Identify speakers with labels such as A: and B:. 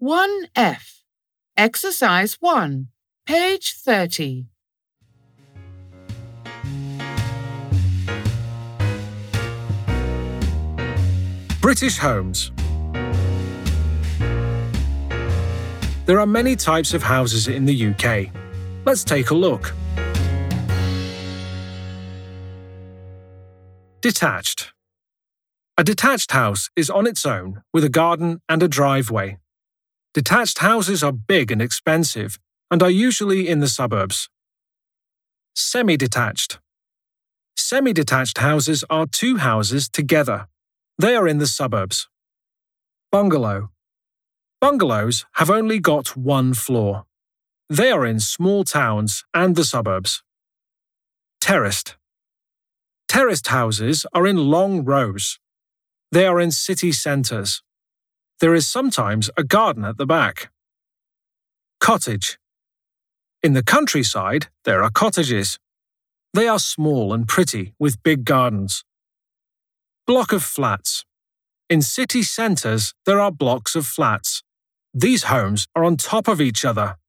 A: 1F. Exercise 1, page 30.
B: British homes. There are many types of houses in the UK. Let's take a look. Detached. A detached house is on its own with a garden and a driveway. Detached houses are big and expensive and are usually in the suburbs. Semi-detached. Semi-detached houses are two houses together. They are in the suburbs. Bungalow. Bungalows have only got one floor. They are in small towns and the suburbs. Terraced. Terraced houses are in long rows. They are in city centres. There is sometimes a garden at the back. Cottage. In the countryside, there are cottages. They are small and pretty with big gardens. Block of flats. In city centres, there are blocks of flats. These homes are on top of each other.